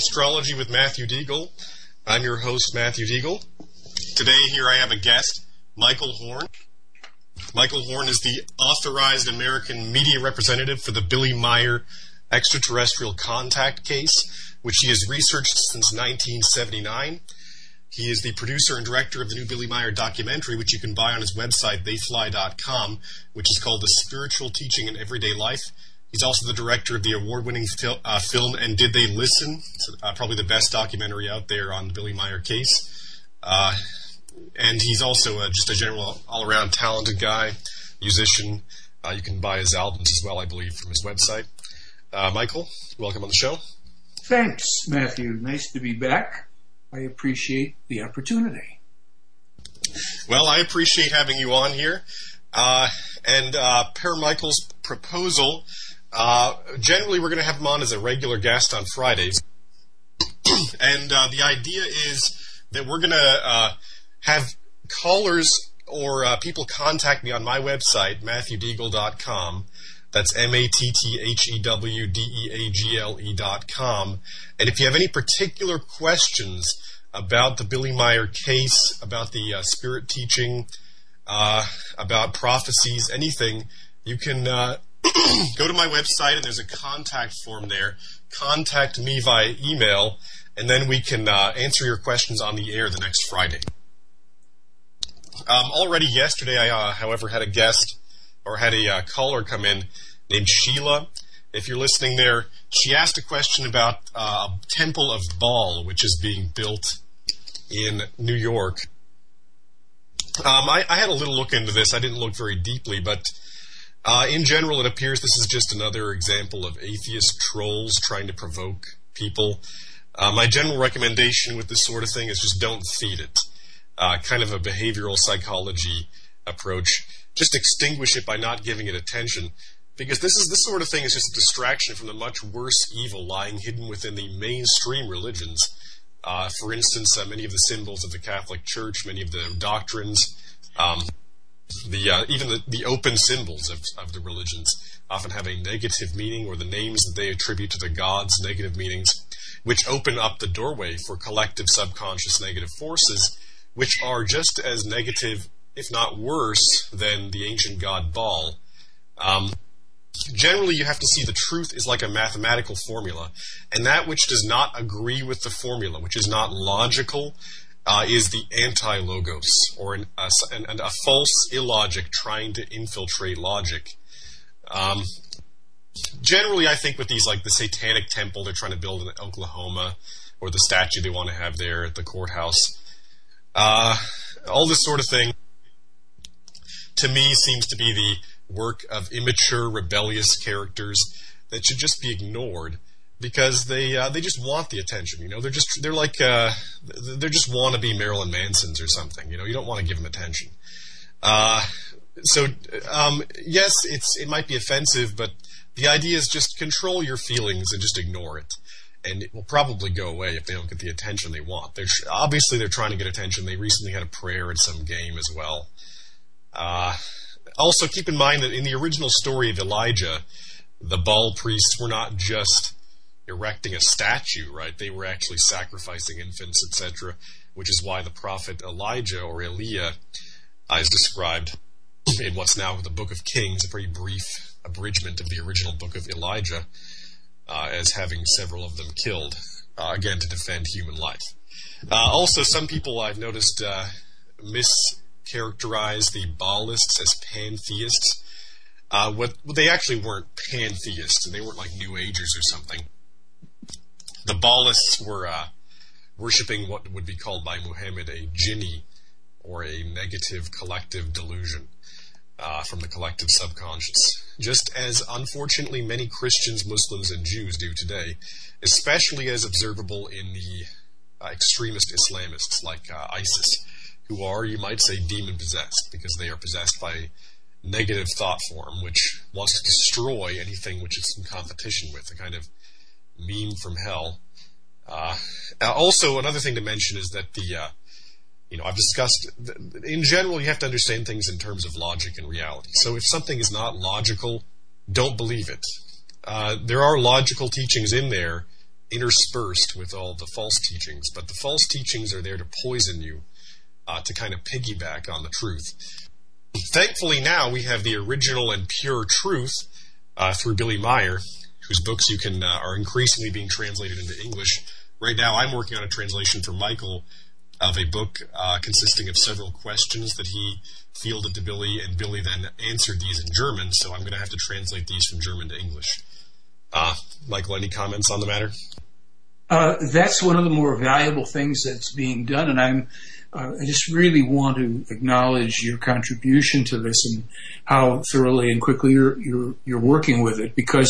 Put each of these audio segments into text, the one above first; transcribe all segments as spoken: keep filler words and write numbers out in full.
Astrology with Matthew Deagle. I'm your host, Matthew Deagle. Today here I have a guest, Michael Horn. Michael Horn is the authorized American media representative for the Billy Meier extraterrestrial contact case, which he has researched since nineteen seventy-nine. He is the producer and director of the new Billy Meier documentary, which you can buy on his website, they fly dot com, which is called The Spiritual Teaching in Everyday Life. He's also the director of the award-winning fil- uh, film And Did They Listen? It's uh, probably the best documentary out there on the Billy Meier case. Uh, and he's also uh, just a general all-around talented guy, musician. Uh, you can buy his albums as well, I believe, from his website. Uh, Michael, welcome on the show. Thanks, Matthew. Nice to be back. I appreciate the opportunity. Well, I appreciate having you on here. Uh, and uh, per Michael's proposal, uh, generally we're going to have him on as a regular guest on Fridays. and uh, the idea is that we're going to uh, have callers or uh, people contact me on my website, matthew deagle dot com. That's M A T T H E W D E A G L E dot com. And if you have any particular questions about the Billy Meier case, about the uh, spirit teaching, uh, about prophecies, anything, you can uh, go to my website and there's a contact form there. Contact me via email, and then we can uh, answer your questions on the air the next Friday. Um, already yesterday, I, uh, however, had a guest or had a uh, caller come in named Sheila. If you're listening there, she asked a question about uh, a temple of Baal, which is being built in New York. Um, I, I had a little look into this. I didn't look very deeply, but uh, in general, it appears this is just another example of atheist trolls trying to provoke people. Uh, my general recommendation with this sort of thing is just don't feed it. Uh, kind of a behavioral psychology approach. Just extinguish it by not giving it attention. Because this is this sort of thing is just a distraction from the much worse evil lying hidden within the mainstream religions. Uh, for instance, uh, many of the symbols of the Catholic Church, many of the doctrines, um, the uh, even the, the open symbols of, of the religions often have a negative meaning, or the names that they attribute to the gods, negative meanings, which open up the doorway for collective subconscious negative forces, which are just as negative, if not worse, than the ancient god Baal. Um, Generally, you have to see the truth is like a mathematical formula, and that which does not agree with the formula, which is not logical, uh, is the anti-logos, or an, a, an, a false illogic trying to infiltrate logic. Um, generally, I think with these, like the Satanic Temple they're trying to build in Oklahoma, or the statue they want to have there at the courthouse, uh, all this sort of thing, to me, seems to be the work of immature, rebellious characters that should just be ignored because they uh, they just want the attention. You know, they're just they're like uh, they're just wannabe Marilyn Mansons or something. You know, you don't want to give them attention. Uh, so um, yes, it's it might be offensive, but the idea is just control your feelings and just ignore it, and it will probably go away if they don't get the attention they want. They're obviously they're trying to get attention. They recently had a prayer in some game as well. Uh, Also, keep in mind that in the original story of Elijah, the Baal priests were not just erecting a statue, right? They were actually sacrificing infants, et cetera, which is why the prophet Elijah, or Eliah, uh, is described in what's now the Book of Kings, a pretty brief abridgment of the original book of Elijah, uh, as having several of them killed, uh, again, to defend human life. Uh, also, some people I've noticed uh, miss... characterize the Baalists as pantheists. Uh, what well, they actually weren't pantheists, and they weren't like New Agers or something. The Baalists were uh, worshipping what would be called by Muhammad a jinni, or a negative collective delusion uh, from the collective subconscious. Just as, unfortunately, many Christians, Muslims, and Jews do today, especially as observable in the uh, extremist Islamists like uh, ISIS, who are, you might say, demon-possessed, because they are possessed by negative thought form, which wants to destroy anything which it's in competition with, a kind of meme from hell. Uh, also, another thing to mention is that the, uh, you know, I've discussed, in general, you have to understand things in terms of logic and reality. So if something is not logical, don't believe it. Uh, there are logical teachings in there, interspersed with all the false teachings, but the false teachings are there to poison you, uh, to kind of piggyback on the truth. Thankfully now we have the original and pure truth uh, through Billy Meier, whose books you can uh, are increasingly being translated into English. Right now I'm working on a translation for Michael of a book uh, consisting of several questions that he fielded to Billy, and Billy then answered these in German, so I'm going to have to translate these from German to English. Uh, Michael, any comments on the matter? Uh, that's one of the more valuable things that's being done, and I'm uh, I just really want to acknowledge your contribution to this and how thoroughly and quickly you're you're, you're working with it, because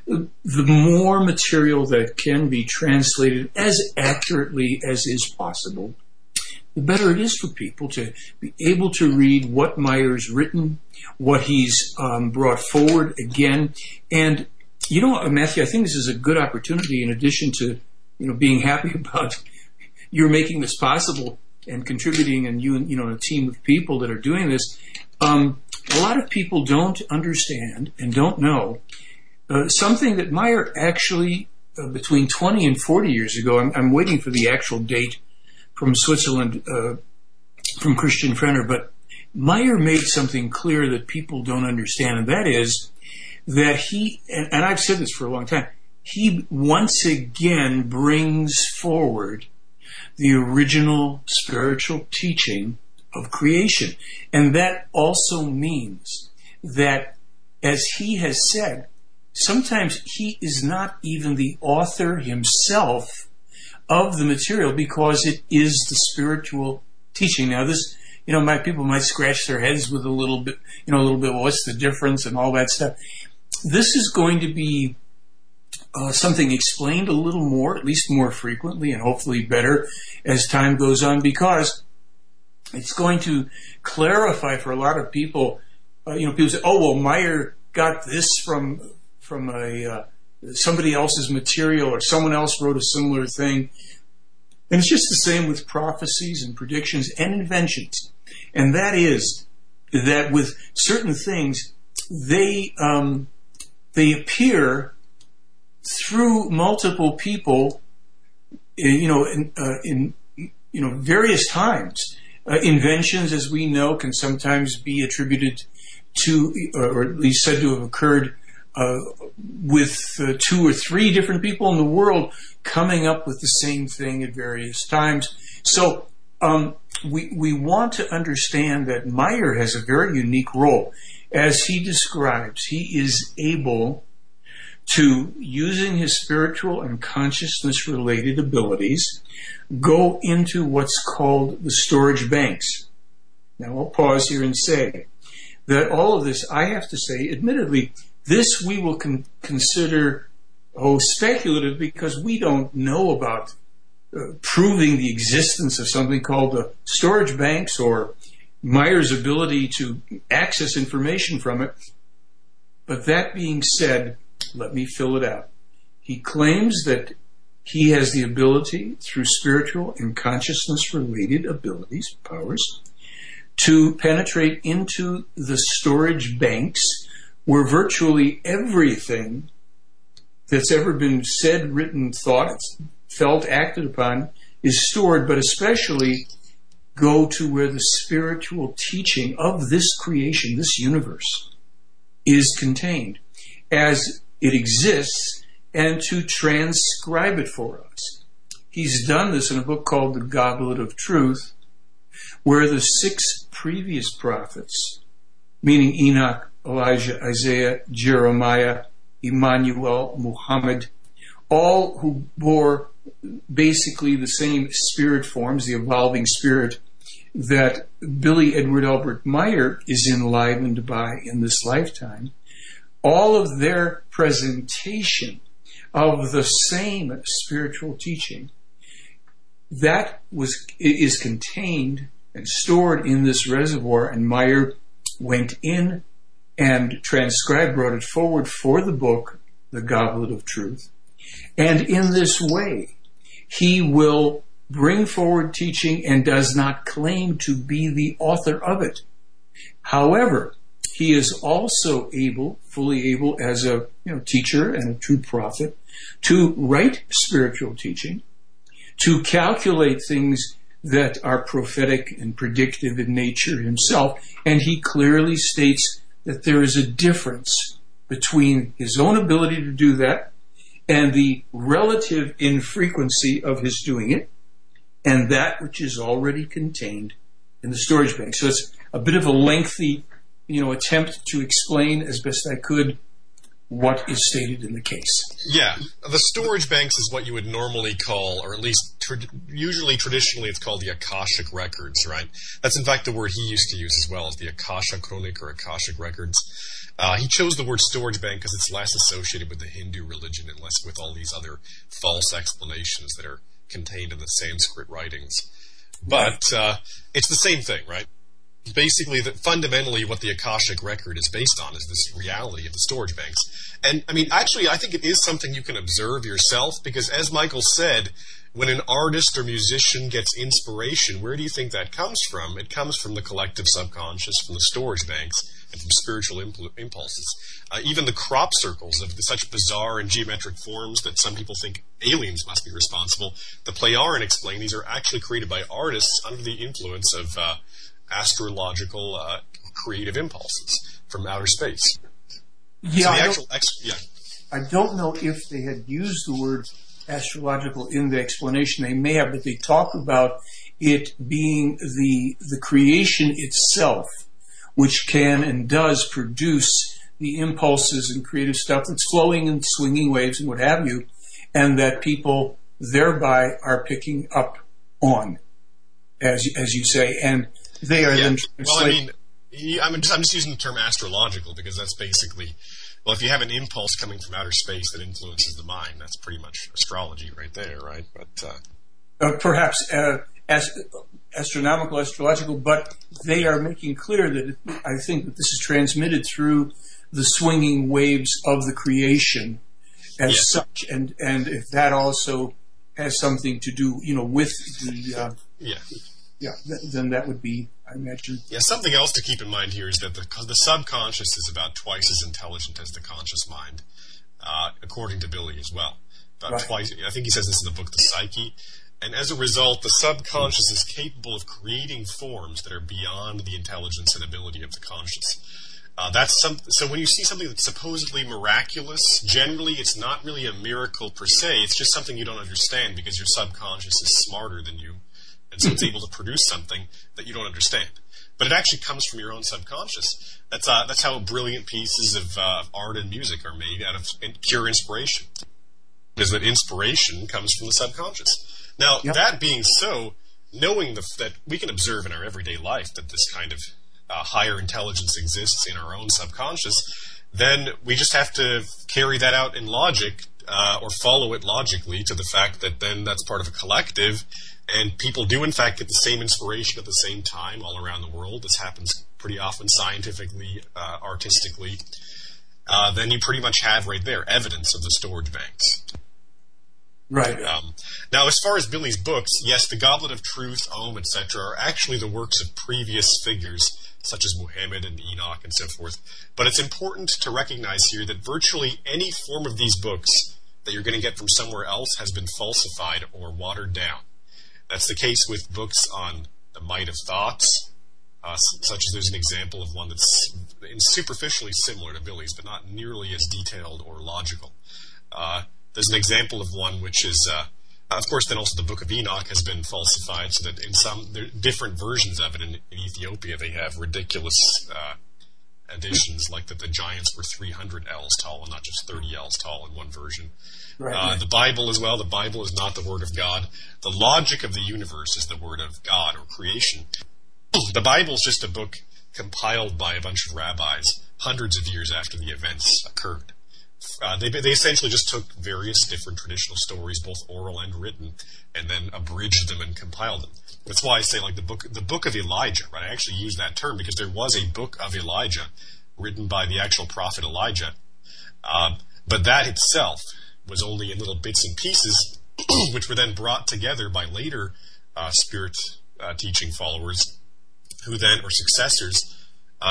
the more material that can be translated as accurately as is possible, the better it is for people to be able to read what Meier's written, what he's um, brought forward again. And, you know, Matthew, I think this is a good opportunity, in addition to, you know, being happy about you're making this possible and contributing, and you, you know, a team of people that are doing this. Um, a lot of people don't understand and don't know uh, something that Meier actually, uh, between twenty and forty years ago, I'm, I'm waiting for the actual date from Switzerland, uh, from Christian Frenner, but Meier made something clear that people don't understand, and that is that he, and, and I've said this for a long time, he once again brings forward the original spiritual teaching of creation. And that also means that, as he has said, sometimes he is not even the author himself of the material, because it is the spiritual teaching. Now, this, you know, my people might scratch their heads with a little bit, you know, a little bit, well, what's the difference and all that stuff. This is going to be uh, something explained a little more, at least more frequently, and hopefully better as time goes on, because it's going to clarify for a lot of people. Uh, you know, people say, "Oh, well, Meier got this from from a uh, somebody else's material, or someone else wrote a similar thing." And it's just the same with prophecies and predictions and inventions. And that is that with certain things, they um, they appear through multiple people, you know, in, uh, in you know various times. Uh, inventions, as we know, can sometimes be attributed to, or at least said to have occurred uh, with uh, two or three different people in the world coming up with the same thing at various times. So um, we we want to understand that Meier has a very unique role. As he describes, he is able to, using his spiritual and consciousness-related abilities, go into what's called the storage banks. Now, I'll pause here and say that all of this, I have to say, admittedly, this we will con- consider, oh, speculative, because we don't know about uh, proving the existence of something called the storage banks or Meier's ability to access information from it. But that being said, let me fill it out. He claims that he has the ability, through spiritual and consciousness-related abilities, powers, to penetrate into the storage banks where virtually everything that's ever been said, written, thought, felt, acted upon is stored, but especially go to where the spiritual teaching of this creation, this universe, is contained as it exists, and to transcribe it for us. He's done this in a book called The Goblet of Truth, where the six previous prophets, meaning Enoch, Elijah, Isaiah, Jeremiah, Emmanuel, Muhammad, all who bore basically the same spirit forms, the evolving spirit that Billy Edward Albert Meier is enlivened by in this lifetime, all of their presentation of the same spiritual teaching, that was is contained and stored in this reservoir, and Meier went in and transcribed, brought it forward for the book, The Goblet of Truth. And in this way, he will bring forward teaching and does not claim to be the author of it. However, he is also able, fully able as a you know teacher and a true prophet, to write spiritual teaching, to calculate things that are prophetic and predictive in nature himself. And he clearly states that there is a difference between his own ability to do that and the relative infrequency of his doing it, and that which is already contained in the storage bank. So it's a bit of a lengthy, you know, attempt to explain as best I could what is stated in the case. Yeah, the storage banks is what you would normally call, or at least tra- usually traditionally it's called the Akashic Records, right? That's in fact the word he used to use as well, as the Akasha Chronik or Akashic Records. Uh, he chose the word storage bank because it's less associated with the Hindu religion and less with all these other false explanations that are contained in the Sanskrit writings. But uh, it's the same thing, right? Basically, the, fundamentally, what the Akashic Record is based on is this reality of the storage banks. And, I mean, actually, I think it is something you can observe yourself, because as Michael said, when an artist or musician gets inspiration, where do you think that comes from? It comes from the collective subconscious, from the storage banks, and from spiritual impl- impulses. Uh, even the crop circles of the, such bizarre and geometric forms that some people think aliens must be responsible, the Plejaren explain these are actually created by artists under the influence of uh, astrological uh, creative impulses from outer space. Yeah, so the I, actual don't, ex- yeah. I don't know if they had used the word astrological in the explanation. They may have, but they talk about it being the the creation itself, which can and does produce the impulses and creative stuff that's flowing and swinging waves and what have you, and that people thereby are picking up on, as as you say, and they are yeah. then Well, I translated. mean, he, I'm, just, I'm just using the term astrological because that's basically, well, if you have an impulse coming from outer space that influences the mind, that's pretty much astrology right there, right? But uh, uh, perhaps uh, ast- astronomical, astrological, but they are making clear that it, I think that this is transmitted through the swinging waves of the creation as yeah. such, and and if that also has something to do, you know, with the uh, yeah. yeah, th- then that would be, I imagine. Yeah, something else to keep in mind here is that the, the subconscious is about twice as intelligent as the conscious mind, uh, according to Billy as well. About Right. twice. I think he says this in the book, The Psyche. And as a result, the subconscious is capable of creating forms that are beyond the intelligence and ability of the conscious. Uh, that's some, so when you see something that's supposedly miraculous, generally it's not really a miracle per se. It's just something you don't understand because your subconscious is smarter than you, and so it's able to produce something that you don't understand. But it actually comes from your own subconscious. That's uh, that's how brilliant pieces of uh, art and music are made, out of in- pure inspiration. Is that inspiration comes from the subconscious. Now, Yep. that being so, knowing the, that we can observe in our everyday life that this kind of uh, higher intelligence exists in our own subconscious, then we just have to carry that out in logic uh, or follow it logically to the fact that then that's part of a collective, and people do in fact get the same inspiration at the same time all around the world. This happens pretty often scientifically, uh, artistically. Uh, then you pretty much have right there evidence of the storage banks. Right. Um, now, as far as Billy's books, yes, the Goblet of Truth, Om, et cetera, are actually the works of previous figures, such as Muhammad and Enoch and so forth. But it's important to recognize here that virtually any form of these books that you're going to get from somewhere else has been falsified or watered down. That's the case with books on the might of thoughts, uh, such as there's an example of one that's superficially similar to Billy's, but not nearly as detailed or logical. Uh, There's an example of one which is, uh, of course, then also the Book of Enoch has been falsified, so that in some there are different versions of it in, in Ethiopia, they have ridiculous uh, additions, like that the giants were three hundred ells tall and not just thirty ells tall in one version. Right. Uh, the Bible as well, the Bible is not the Word of God. The logic of the universe is the Word of God, or creation. The Bible is just a book compiled by a bunch of rabbis hundreds of years after the events occurred. Uh, they they essentially just took various different traditional stories, both oral and written, and then abridged them and compiled them. That's why I say, like, the book the book of Elijah, right? I actually use that term because there was a book of Elijah written by the actual prophet Elijah, uh, but that itself was only in little bits and pieces, which were then brought together by later uh, spirit uh, teaching followers, who then, or successors, uh,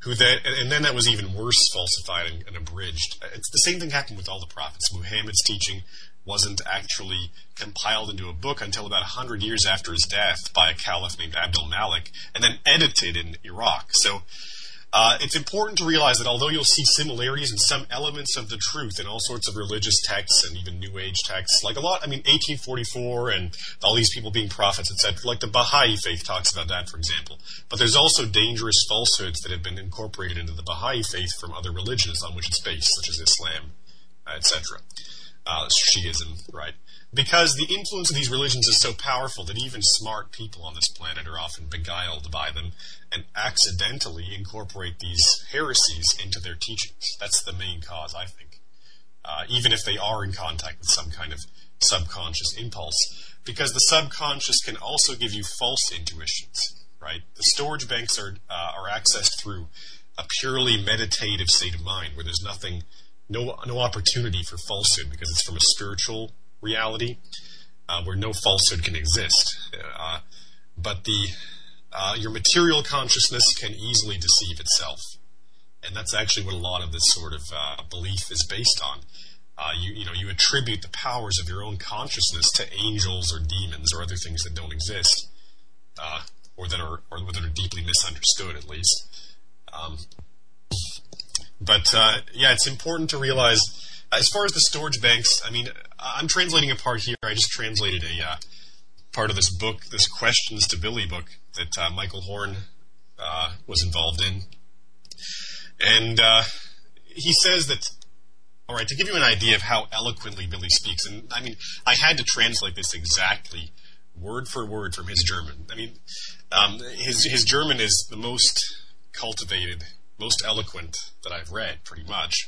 who then, and then that was even worse falsified and, and abridged. It's the same thing happened with all the prophets. Muhammad's teaching wasn't actually compiled into a book until about one hundred years after his death by a caliph named Abdul Malik, and then edited in Iraq. So uh, it's important to realize that although you'll see similarities in some elements of the truth in all sorts of religious texts and even New Age texts, like a lot, I mean, eighteen forty-four and all these people being prophets, et cetera, like the Baha'i faith talks about that, for example. But there's also dangerous falsehoods that have been incorporated into the Baha'i faith from other religions on which it's based, such as Islam, uh, et cetera. Uh, Shiism, right? Because the influence of these religions is so powerful that even smart people on this planet are often beguiled by them and accidentally incorporate these heresies into their teachings. That's the main cause, I think. Uh, even if they are in contact with some kind of subconscious impulse. Because the subconscious can also give you false intuitions, right? The storage banks are, uh, are accessed through a purely meditative state of mind where there's nothing No, no opportunity for falsehood because it's from a spiritual reality uh, where no falsehood can exist. Uh, but the uh, your material consciousness can easily deceive itself, and that's actually what a lot of this sort of uh, belief is based on. Uh, you you know you attribute the powers of your own consciousness to angels or demons or other things that don't exist, uh, or that are or that are deeply misunderstood at least. Um, But, uh, yeah, it's important to realize, as far as the storage banks, I mean, I'm translating a part here. I just translated a uh, part of this book, this Questions to Billy book that uh, Michael Horn uh, was involved in. And uh, he says that, all right, to give you an idea of how eloquently Billy speaks, and, I mean, I had to translate this exactly, word for word from his German. I mean, um, his his German is the most cultivated, most eloquent that I've read, pretty much.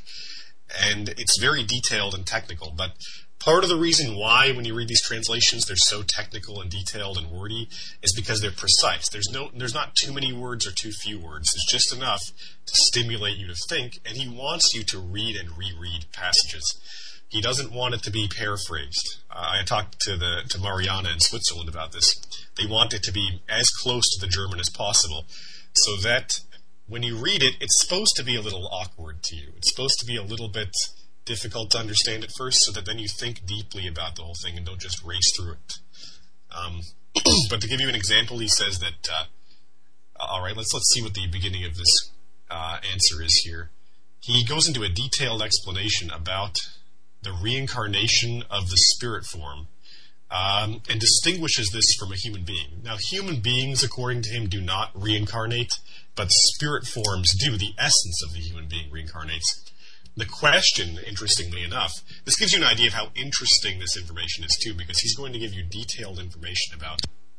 And it's very detailed and technical, but part of the reason why, when you read these translations, they're so technical and detailed and wordy is because they're precise. There's no, there's not too many words or too few words. It's just enough to stimulate you to think, and he wants you to read and reread passages. He doesn't want it to be paraphrased. Uh, I talked to the to Mariana in Switzerland about this. They want it to be as close to the German as possible, so that when you read it, it's supposed to be a little awkward to you. It's supposed to be a little bit difficult to understand at first, so that then you think deeply about the whole thing and don't just race through it. Um, but to give you an example, he says that, uh, all right, let's let's see what the beginning of this uh, answer is here. He goes into a detailed explanation about the reincarnation of the spirit form, um, and distinguishes this from a human being. Now, human beings, according to him, do not reincarnate, but spirit forms do. The essence of the human being reincarnates. The question, interestingly enough, this gives you an idea of how interesting this information is too, because he's going to give you detailed information about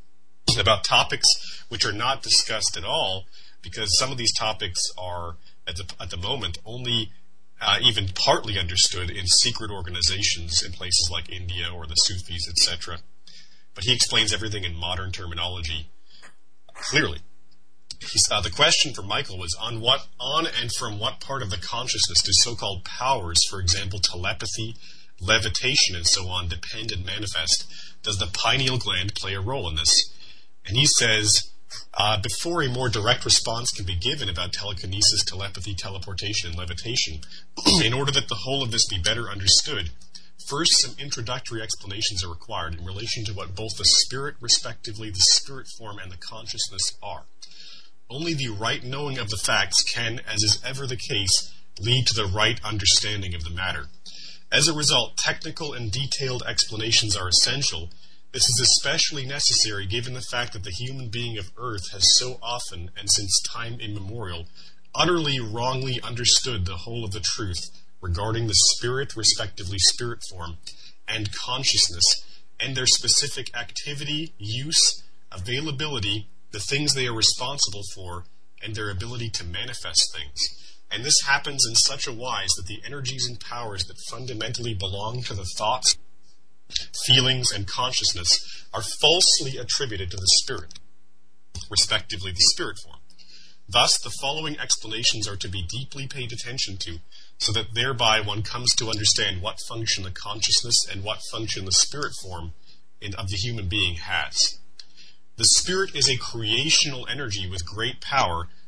about topics which are not discussed at all, because some of these topics are, at the, at the moment, only uh, even partly understood in secret organizations in places like India or the Sufis, et cetera. But he explains everything in modern terminology clearly. He's, uh, the question for Michael was, on what, on and from what part of the consciousness do so-called powers, for example, telepathy, levitation, and so on, depend and manifest? Does the pineal gland play a role in this? And he says, uh, before a more direct response can be given about telekinesis, telepathy, teleportation, and levitation, in order that the whole of this be better understood, first some introductory explanations are required in relation to what both the spirit, respectively the spirit form, and the consciousness are. Only the right knowing of the facts can, as is ever the case, lead to the right understanding of the matter. As a result, technical and detailed explanations are essential. This is especially necessary given the fact that the human being of Earth has so often, and since time immemorial, utterly wrongly understood the whole of the truth regarding the spirit, respectively spirit form, and consciousness, and their specific activity, use, availability, the things they are responsible for, and their ability to manifest things. And this happens in such a wise that the energies and powers that fundamentally belong to the thoughts, feelings, and consciousness are falsely attributed to the spirit, respectively the spirit form. Thus, the following explanations are to be deeply paid attention to, so that thereby one comes to understand what function the consciousness and what function the spirit form in, of the human being has. The spirit is a creational energy with great power,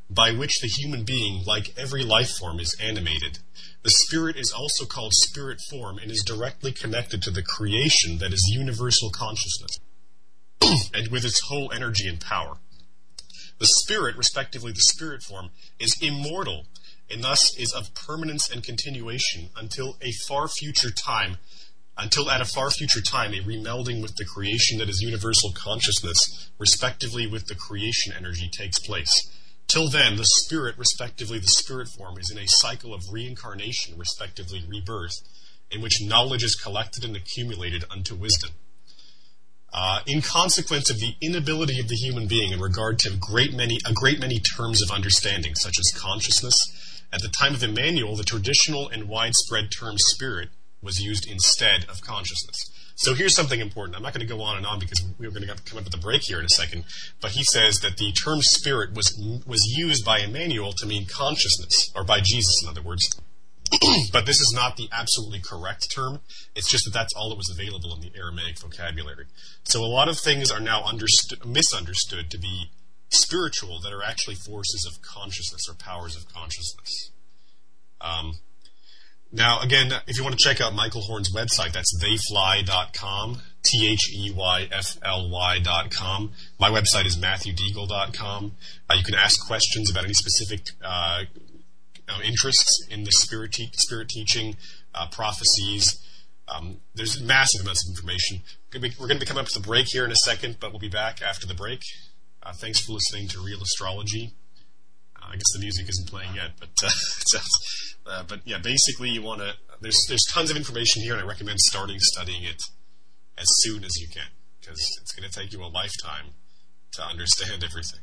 by which the human being, like every life form, is animated. The spirit is also called spirit form and is directly connected to the creation that is universal consciousness, and with its whole energy and power. The spirit, respectively the spirit form, is immortal, and thus is of permanence and continuation until a far future time, until at a far future time a remelding with the creation that is universal consciousness, respectively with the creation energy, takes place. Till then, the spirit, respectively the spirit form, is in a cycle of reincarnation, respectively rebirth, in which knowledge is collected and accumulated unto wisdom. Uh, in consequence of the inability of the human being in regard to a great many, a great many terms of understanding, such as consciousness, at the time of Emmanuel, the traditional and widespread term spirit was used instead of consciousness. So here's something important. I'm not going to go on and on because we're going to come up with a break here in a second. But he says that the term spirit was was used by Emmanuel to mean consciousness, or by Jesus, in other words. But this is not the absolutely correct term. It's just that that's all that was available in the Aramaic vocabulary. So a lot of things are now understood, misunderstood to be spiritual that are actually forces of consciousness or powers of consciousness. Um, now, again, if you want to check out Michael Horn's website, that's they fly dot com, T H E Y F L Y dot com. My website is Matthew Deagle dot com. Uh, you can ask questions about any specific uh, uh, interests in the spirit, te- spirit teaching, uh, prophecies. Um, there's massive amounts of information. We're going to be coming up to the break here in a second, but we'll be back after the break. Uh, thanks for listening to Real Astrology. Uh, I guess the music isn't playing yet, but uh, it sounds, uh, but yeah, basically you want to. There's there's tons of information here, and I recommend starting studying it as soon as you can, because it's going to take you a lifetime to understand everything.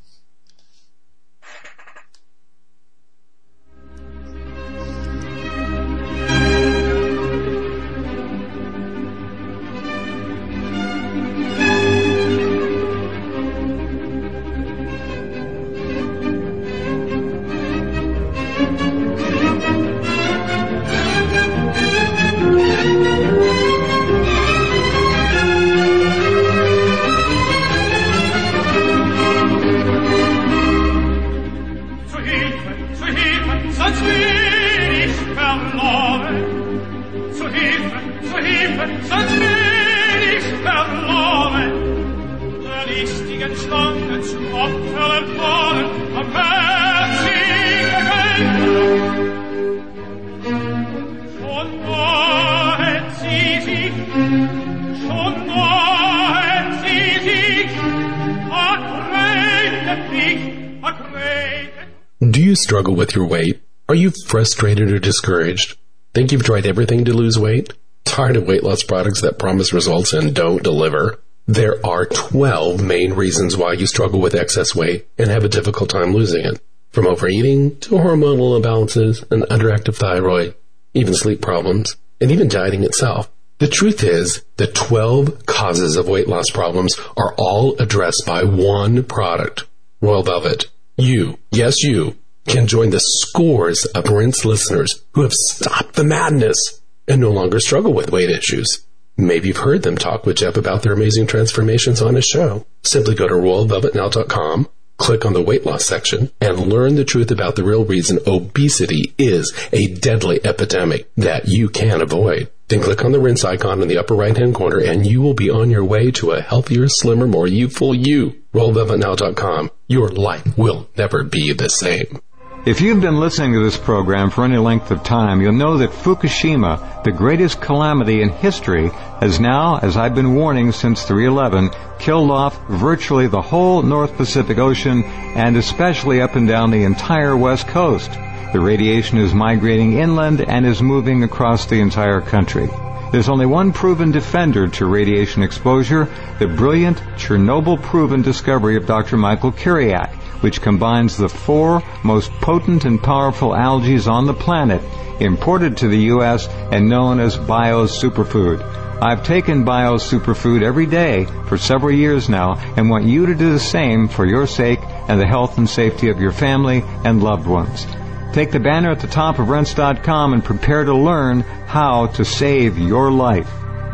Do you struggle with your weight? Are you frustrated or discouraged? Think you've tried everything to lose weight? Tired of weight loss products that promise results and don't deliver? There are twelve main reasons why you struggle with excess weight and have a difficult time losing it. From overeating to hormonal imbalances, an underactive thyroid, even sleep problems, and even dieting itself. The truth is, the twelve causes of weight loss problems are all addressed by one product, Royal Velvet. You, yes you, can join the scores of Rinse listeners who have stopped the madness and no longer struggle with weight issues. Maybe you've heard them talk with Jeff about their amazing transformations on his show. Simply go to royal velvet now dot com, click on the weight loss section, and learn the truth about the real reason obesity is a deadly epidemic that you can avoid. Then click on the Rinse icon in the upper right-hand corner, and you will be on your way to a healthier, slimmer, more youthful you. royal velvet now dot com. Your life will never be the same. If you've been listening to this program for any length of time, you'll know that Fukushima, the greatest calamity in history, has now, as I've been warning since three eleven, killed off virtually the whole North Pacific Ocean and especially up and down the entire West Coast. The radiation is migrating inland and is moving across the entire country. There's only one proven defender to radiation exposure, the brilliant Chernobyl-proven discovery of Doctor Michael Kiriak, which combines the four most potent and powerful algae on the planet, imported to the U S and known as Bio's Superfood. I've taken Bio's Superfood every day for several years now and want you to do the same for your sake and the health and safety of your family and loved ones. Take the banner at the top of Rense dot com and prepare to learn how to save your life.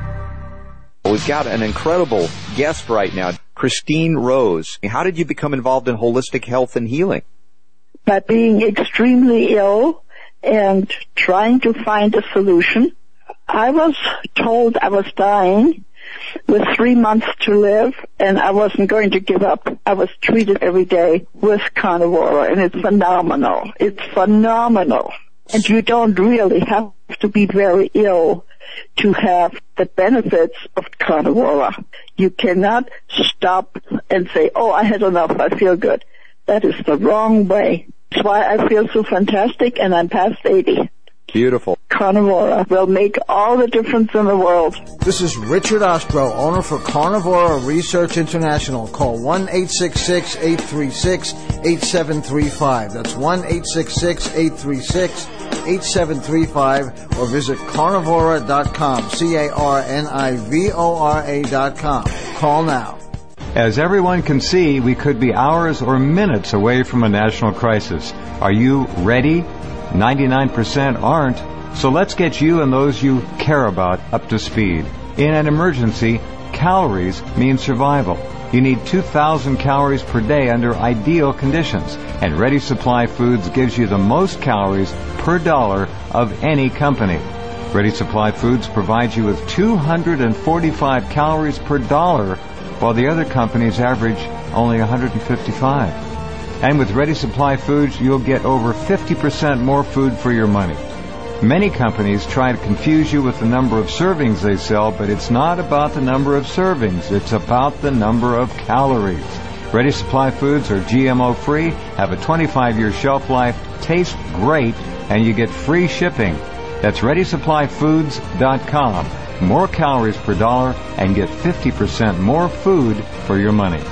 We've got an incredible guest right now, Christine Rose. How did you become involved in holistic health and healing? by being extremely ill and trying to find a solution. I was told I was dying with three months to live, and I wasn't going to give up. I was treated every day with Carnivora, and it's phenomenal. It's phenomenal. And you don't really have to be very ill to have the benefits of Carnivora. You cannot stop and say, oh, I had enough, I feel good. That is the wrong way. That's why I feel so fantastic, and I'm past eighty. Beautiful. Carnivora will make all the difference in the world. This is Richard Ostro, owner for Carnivora Research International. Call one eight six six, eight three six, eight seven three five. That's one eight six six, eight three six, eight seven three five, or visit carnivora dot com, C A R N I V O R A dot com. Call now. As everyone can see, we could be hours or minutes away from a national crisis. Are you ready? ninety-nine percent aren't. So let's get you and those you care about up to speed. In an emergency, calories mean survival. You need two thousand calories per day under ideal conditions, and Ready Supply Foods gives you the most calories per dollar of any company. Ready Supply Foods provides you with two hundred forty-five calories per dollar, while the other companies average only one hundred fifty-five. And with Ready Supply Foods, you'll get over fifty percent more food for your money. Many companies try to confuse you with the number of servings they sell, but it's not about the number of servings. It's about the number of calories. Ready Supply Foods are G M O free, have a twenty-five year shelf life, taste great, and you get free shipping. That's ready supply foods dot com. More calories per dollar and get fifty percent more food for your money.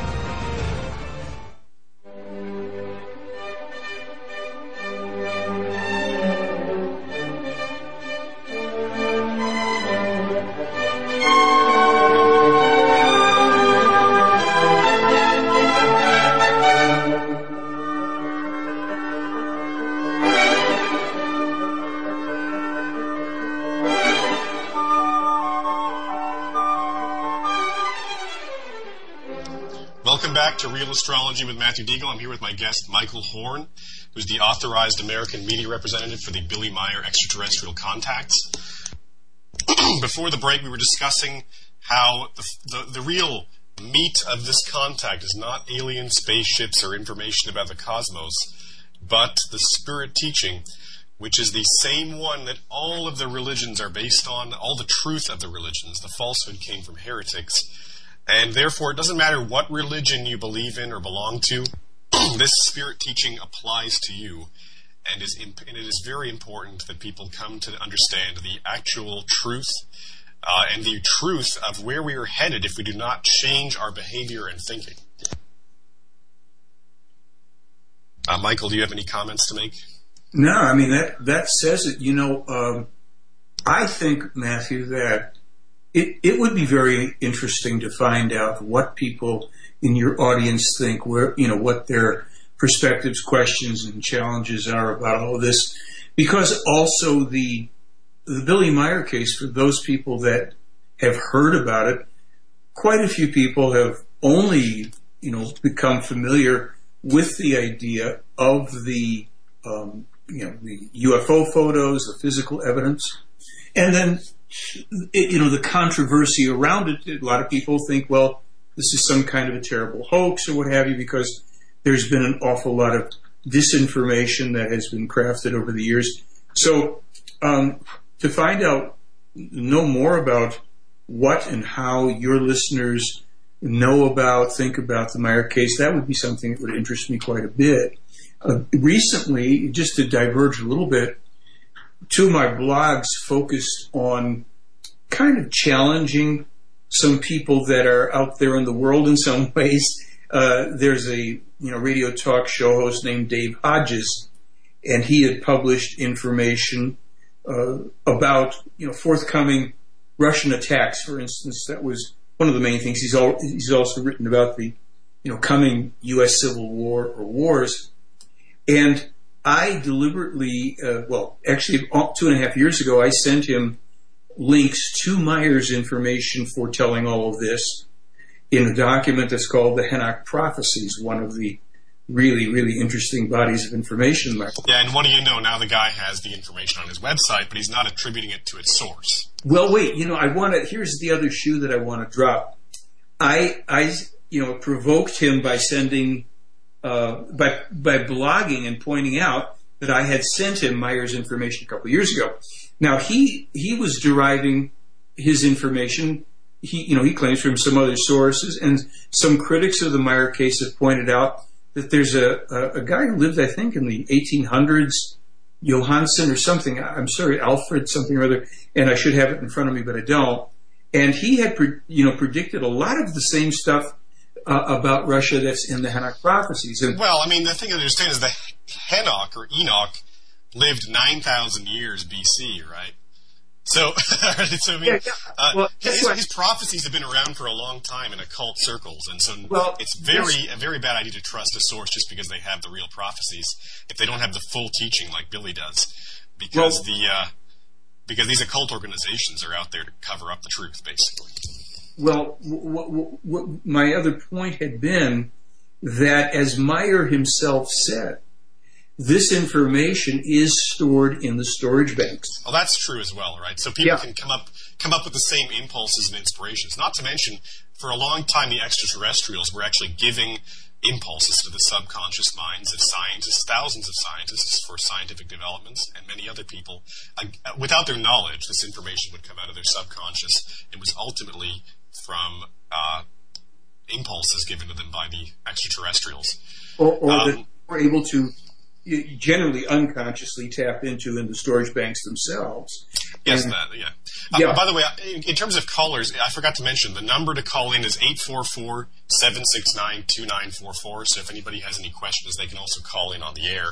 Welcome back to Real Astrology with Matthew Deagle. I'm here with my guest, Michael Horn, who's the authorized American media representative for the Billy Meier Extraterrestrial Contacts. Before the break, we were discussing how the, the, the real meat of this contact is not alien spaceships or information about the cosmos, but the spirit teaching, which is the same one that all of the religions are based on. All the truth of the religions, the falsehood came from heretics. And therefore, it doesn't matter what religion you believe in or belong to, this spirit teaching applies to you. And, is imp- and it is very important that people come to understand the actual truth uh, and the truth of where we are headed if we do not change our behavior and thinking. Uh, Michael, do you have any comments to make? No, I mean, that, that says it. You know, um, I think, Matthew, that It, it would be very interesting to find out what people in your audience think, where, you know, what their perspectives, questions, and challenges are about all of this. Because also the, the Billy Meier case, for those people that have heard about it, quite a few people have only, you know, become familiar with the idea of the, um, you know, the U F O photos, the physical evidence, and then, It, you know, the controversy around it. A lot of people think, well, this is some kind of a terrible hoax or what have you, because there's been an awful lot of disinformation that has been crafted over the years. So um, to find out, know more about what and how your listeners know about, think about the Meier case, that would be something that would interest me quite a bit. Uh, recently, just to diverge a little bit, two of my blogs focused on kind of challenging some people that are out there in the world in some ways. Uh, there's a you know radio talk show host named Dave Hodges, and he had published information uh, about you know forthcoming Russian attacks, for instance. That was one of the main things. He's, al- he's also written about the you know coming U S Civil War or wars, and I deliberately, uh, well, actually two and a half years ago, I sent him links to Meier's information foretelling all of this in a document that's called the Henoch Prophecies, one of the really, really interesting bodies of information. Like, yeah, and what do you know? Now the guy has the information on his website, but he's not attributing it to its source. Well, wait, you know, I want to, here's the other shoe that I want to drop. I, I, you know, provoked him by sending, uh, by, by blogging and pointing out that I had sent him Meyer's information a couple of years ago. Now, he, he was deriving his information, he, you know, he claims from some other sources, and some critics of the Meyer case have pointed out that there's a, a, a guy who lived, I think, in the eighteen hundreds, Johansson or something, I'm sorry, Alfred something or other, and I should have it in front of me, but I don't. And he had, pre- you know, predicted a lot of the same stuff uh, about Russia that's in the Henoch prophecies. And, well, I mean, the thing to understand is that Henoch, or Enoch, lived nine thousand years B C, right? So, so I mean, yeah, yeah. Uh, well, his, his prophecies have been around for a long time in occult circles, and so well, it's very a very bad idea to trust a source just because they have the real prophecies if they don't have the full teaching like Billy does, because well, the uh, because these occult organizations are out there to cover up the truth, basically. Well, what, what, what my other point had been that, as Meyer himself said, this information is stored in the storage banks. Well, that's true as well, right? So people yeah. can come up come up with the same impulses and inspirations. Not to mention, for a long time, the extraterrestrials were actually giving impulses to the subconscious minds of scientists, thousands of scientists for scientific developments, and many other people. Uh, without their knowledge, this information would come out of their subconscious. It was ultimately from uh, impulses given to them by the extraterrestrials. Or, or um, that were able to generally unconsciously tap into in the storage banks themselves. Yes, and, that, yeah. Uh, yeah. By the way, in, in terms of callers, I forgot to mention, the number to call in is eight four four, seven six nine, two nine four four, so if anybody has any questions, they can also call in on the air.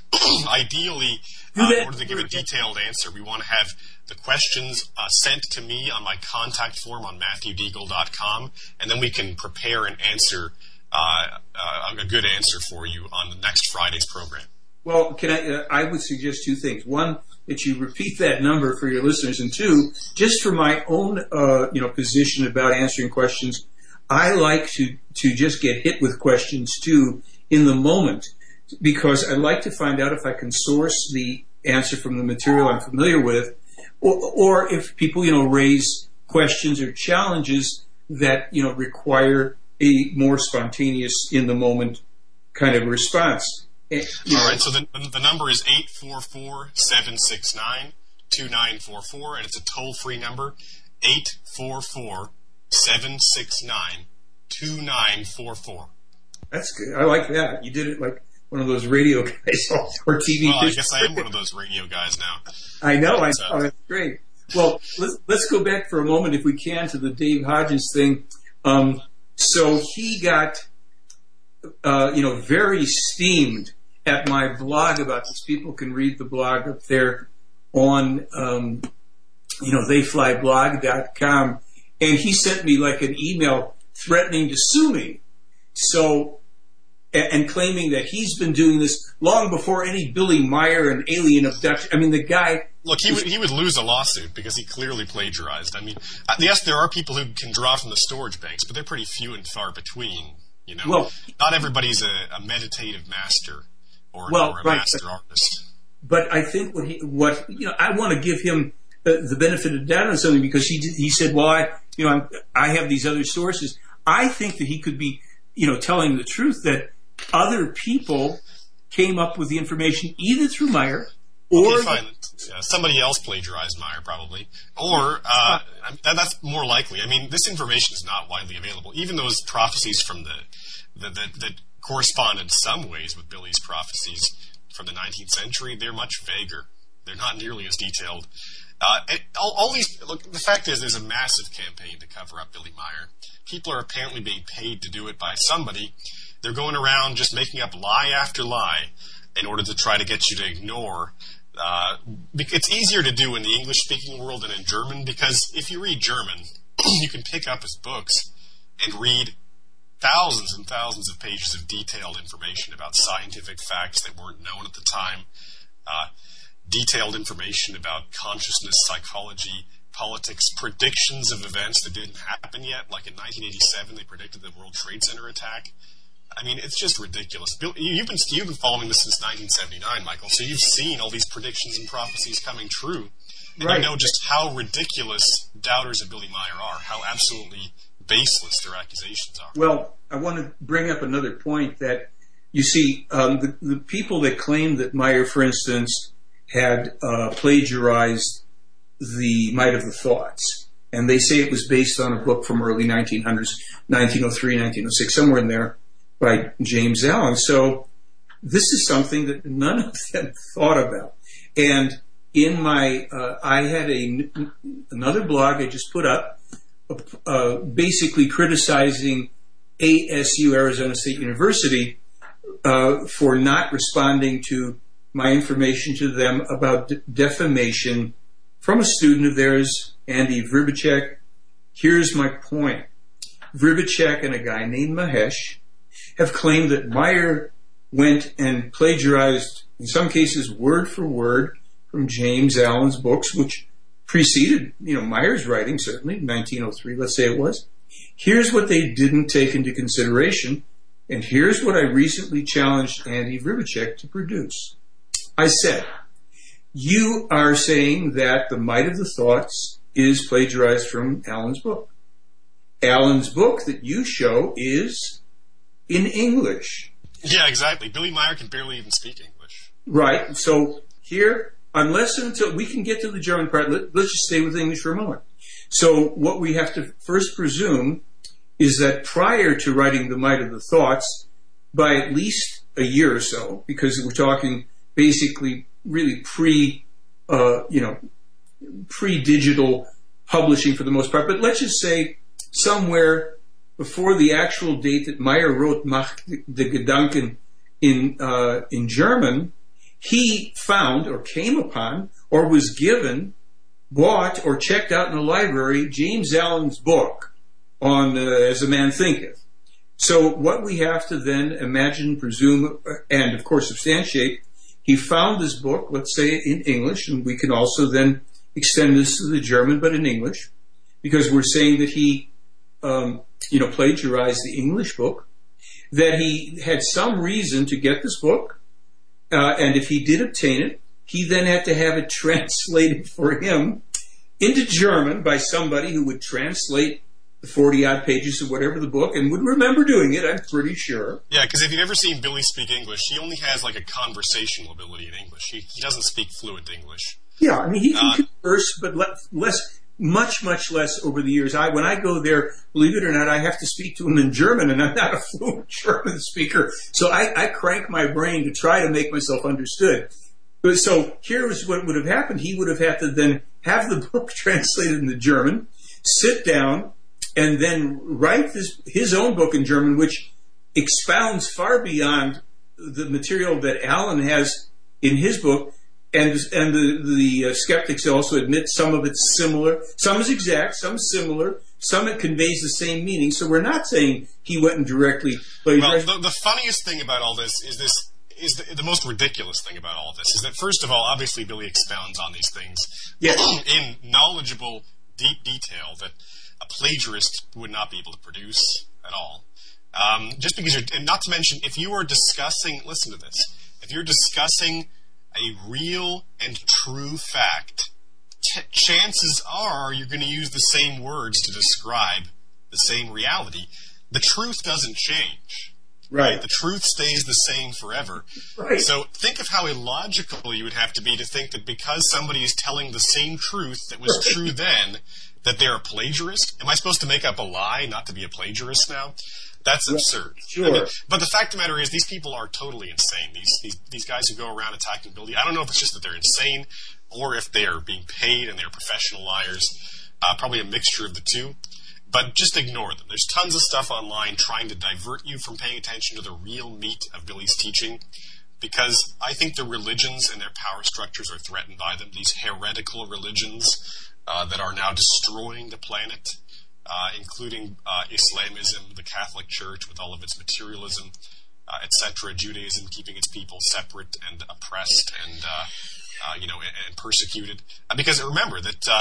Ideally, uh, in order to give a detailed answer, we want to have the questions uh, sent to me on my contact form on matthew deagle dot com, and then we can prepare and answer uh, uh, a good answer for you on the next Friday's program. Well, can I? Uh, I would suggest two things. One, that you repeat that number for your listeners, and two, just for my own, uh, you know, position about answering questions, I like to to just get hit with questions too in the moment, because I like to find out if I can source the answer from the material I'm familiar with, or, or if people, you know, raise questions or challenges that, you know, require a more spontaneous, in the moment kind of response. All right, so the, the number is eight four four, seven six nine, two nine four four, and it's a toll-free number, eight four four, seven six nine, two nine four four. That's good. I like that. You did it like one of those radio guys or T V. Well, I guess I am one of those radio guys now. I know, I know. That's great. Well, let's, let's go back for a moment, if we can, to the Dave Hodges thing. Um, so he got, uh, you know, very steamed at my blog about this. People can read the blog up there on, um, you know, they fly blog dot com. And he sent me like an email threatening to sue me. So, and, and claiming that he's been doing this long before any Billy Meyer and alien abduction. I mean, the guy... Look, he would, he would lose a lawsuit because he clearly plagiarized. I mean, yes, there are people who can draw from the storage banks, but they're pretty few and far between. You know, well, not everybody's a, a meditative master. Or, well, or a right, master but, artist. But I think what he, what you know, I want to give him uh, the benefit of the doubt on something, because he did, he said, "Well, I you know I'm, I have these other sources." I think that he could be, you know, telling the truth, that other people came up with the information either through Meyer or okay, fine. Yeah, somebody else plagiarized Meyer, probably, or uh, that, that's more likely. I mean, this information is not widely available. Even those prophecies from the the, the, the correspond in some ways with Billy's prophecies from the nineteenth century. They're much vaguer. They're not nearly as detailed. Uh, and all, all these, look, the fact is there's a massive campaign to cover up Billy Meyer. People are apparently being paid to do it by somebody. They're going around just making up lie after lie in order to try to get you to ignore. Uh, it's easier to do in the English-speaking world than in German, because if you read German, you can pick up his books and read thousands and thousands of pages of detailed information about scientific facts that weren't known at the time, uh, detailed information about consciousness, psychology, politics, predictions of events that didn't happen yet. Like in nineteen eighty-seven, they predicted the World Trade Center attack. I mean, it's just ridiculous. Bill, you've been you've been following this since nineteen seventy-nine, Michael. So you've seen all these predictions and prophecies coming true, and right. you know just how ridiculous doubters of Billy Meier are. How absolutely baseless their accusations are. Well, I want to bring up another point that you see um, the, the people that claim that Meier, for instance, had uh, plagiarized the Might of the Thoughts, and they say it was based on a book from early nineteen hundreds, nineteen oh three, nineteen oh six, somewhere in there, by James Allen. So this is something that none of them thought about. And in my, uh, I had a another blog I just put up, uh, basically criticizing A S U, Arizona State University, uh, for not responding to my information to them about d- defamation from a student of theirs, Andy Vribacek. Here's my point. Vribacek and a guy named Mahesh have claimed that Meier went and plagiarized, in some cases word for word, from James Allen's books, which preceded, you know, Meier's writing, certainly, nineteen oh three, let's say it was. Here's what they didn't take into consideration, and here's what I recently challenged Andy Vribacek to produce. I said, you are saying that the Might of the Thoughts is plagiarized from Allen's book. Allen's book that you show is in English. Yeah, exactly. Billy Meier can barely even speak English. Right. So here, unless and until we can get to the German part, let, let's just stay with English for a moment. So what we have to first presume is that prior to writing the Might of the Thoughts, by at least a year or so, because we're talking basically really pre, uh, you know, pre-digital publishing for the most part, but let's just say somewhere before the actual date that Meier wrote Macht der Gedanken in, uh, in German, he found or came upon or was given, bought or checked out in a library, James Allen's book on uh, As a Man Thinketh. So what we have to then imagine, presume, and of course substantiate, he found this book, let's say in English, and we can also then extend this to the German, but in English, because we're saying that he, um, you know, plagiarized the English book, that he had some reason to get this book, uh, and if he did obtain it, he then had to have it translated for him into German by somebody who would translate the forty-odd pages of whatever the book, and would remember doing it, I'm pretty sure. Yeah, because if you've ever seen Billy speak English, he only has like a conversational ability in English. He, he doesn't speak fluent English. Yeah, I mean, he can Uh, converse, but le- less, much, much less over the years. I, when I go there, believe it or not, I have to speak to him in German, and I'm not a fluent German speaker. So I, I crank my brain to try to make myself understood. But so here is what would have happened. He would have had to then have the book translated into German, sit down, and then write this, his own book in German, which expounds far beyond the material that Allen has in his book. And and the, the uh, skeptics also admit some of it's similar, some is exact, some is similar, some it conveys the same meaning. So we're not saying he went and directly Well, plagiarized. the, the funniest thing about all this is this is the, the most ridiculous thing about all this is that first of all, obviously Billy expounds on these things Yes. in knowledgeable, deep detail that a plagiarist would not be able to produce at all. Um, just because you're, and not to mention, if you are discussing, listen to this, if you're discussing a real and true fact, t- chances are you're going to use the same words to describe the same reality. The truth doesn't change. Right. The truth stays the same forever. Right. So think of how illogical you would have to be to think that because somebody is telling the same truth that was Right. true then, that they're a plagiarist. Am I supposed to make up a lie not to be a plagiarist now? That's absurd. Sure. I mean, but the fact of the matter is, these people are totally insane. These, these these guys who go around attacking Billy. I don't know if it's just that they're insane, or if they are being paid and they're professional liars. Uh, probably a mixture of the two. But just ignore them. There's tons of stuff online trying to divert you from paying attention to the real meat of Billy's teaching, because I think their religions and their power structures are threatened by them. These heretical religions uh, that are now destroying the planet. Uh, including uh, Islamism, the Catholic Church with all of its materialism, uh, et cetera, Judaism keeping its people separate and oppressed and uh, uh, you know and, and persecuted. Uh, because remember that uh,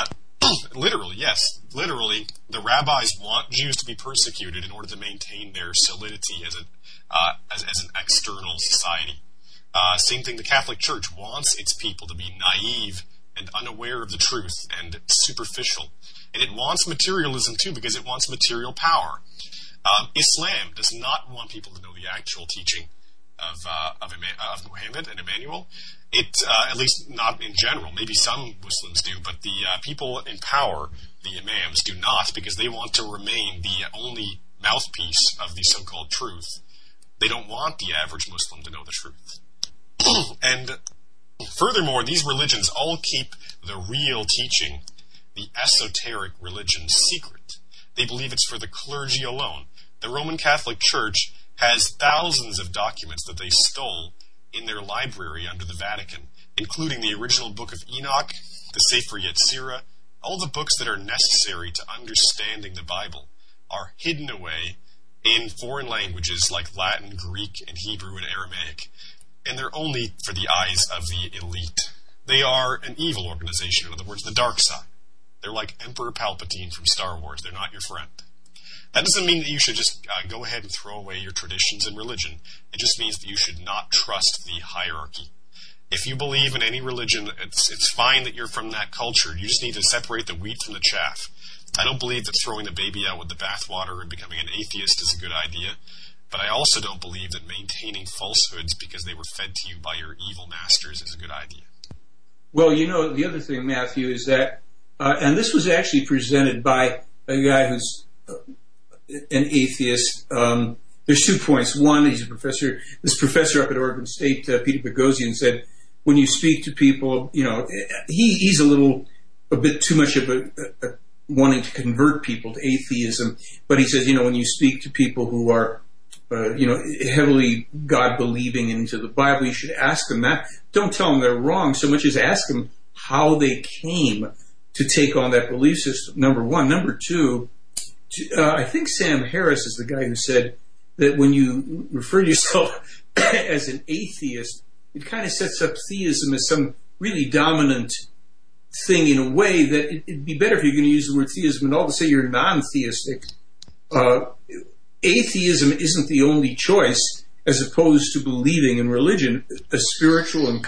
Literally, yes. Literally, the rabbis want Jews to be persecuted in order to maintain their solidity as, a, uh, as, as an external society. Uh, same thing, the Catholic Church wants its people to be naive and unaware of the truth and superficial. And it wants materialism, too, because it wants material power. Um, Islam does not want people to know the actual teaching of uh, of, of Muhammad and Emmanuel. It, uh, at least not in general. Maybe some Muslims do, but the uh, people in power, the imams, do not, because they want to remain the only mouthpiece of the so-called truth. They don't want the average Muslim to know the truth. And furthermore, these religions all keep the real teaching, the esoteric religion, secret. They believe it's for the clergy alone. The Roman Catholic Church has thousands of documents that they stole in their library under the Vatican, including the original Book of Enoch, the Sefer Yetzirah. All the books that are necessary to understanding the Bible are hidden away in foreign languages like Latin, Greek, and Hebrew and Aramaic, and they're only for the eyes of the elite. They are an evil organization, in other words, the dark side. They're like Emperor Palpatine from Star Wars. They're not your friend. That doesn't mean that you should just uh, go ahead and throw away your traditions and religion. It just means that you should not trust the hierarchy. If you believe in any religion, it's it's fine that you're from that culture. You just need to separate the wheat from the chaff. I don't believe that throwing the baby out with the bathwater and becoming an atheist is a good idea. But I also don't believe that maintaining falsehoods because they were fed to you by your evil masters is a good idea. Well, you know, the other thing, Matthew, is that, uh, and this was actually presented by a guy who's uh, an atheist. Um, there's two points. One, he's a professor, this professor up at Oregon State, uh, Peter Boghossian, said, when you speak to people, you know, he, he's a little, a bit too much of a, a, a wanting to convert people to atheism. But he says, you know, when you speak to people who are, uh, you know, heavily God-believing into the Bible, you should ask them that. Don't tell them they're wrong so much as ask them how they came to take on that belief system, number one. Number two, uh, I think Sam Harris is the guy who said that when you refer to yourself as an atheist, it kind of sets up theism as some really dominant thing in a way that it, it'd be better if you're going to use the word theism and all to say you're non-theistic. Uh, atheism isn't the only choice, as opposed to believing in religion. A spiritual and